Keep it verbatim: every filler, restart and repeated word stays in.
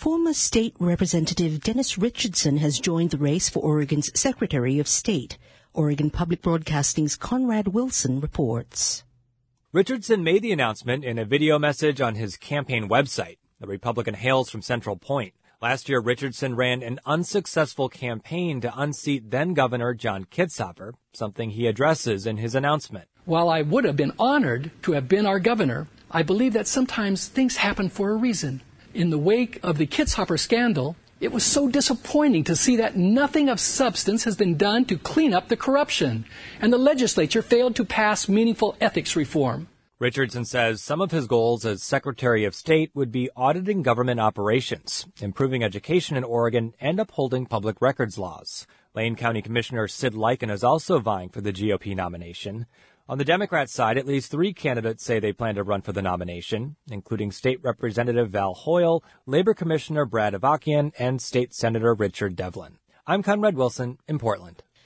Former State Representative Dennis Richardson has joined the race for Oregon's Secretary of State. Oregon Public Broadcasting's Conrad Wilson reports. Richardson made the announcement in a video message on his campaign website. The Republican hails from Central Point. Last year, Richardson ran an unsuccessful campaign to unseat then-Governor John Kitzhaber, something he addresses in his announcement. While I would have been honored to have been our governor, I believe that sometimes things happen for a reason. In the wake of the Kitzhaber scandal, it was so disappointing to see that nothing of substance has been done to clean up the corruption, and the legislature failed to pass meaningful ethics reform. Richardson says some of his goals as Secretary of State would be auditing government operations, improving education in Oregon, and upholding public records laws. Lane County Commissioner Sid Lycan is also vying for the G O P nomination. On the Democrat side, at least three candidates say they plan to run for the nomination, including State Representative Val Hoyle, Labor Commissioner Brad Avakian, and State Senator Richard Devlin. I'm Conrad Wilson in Portland.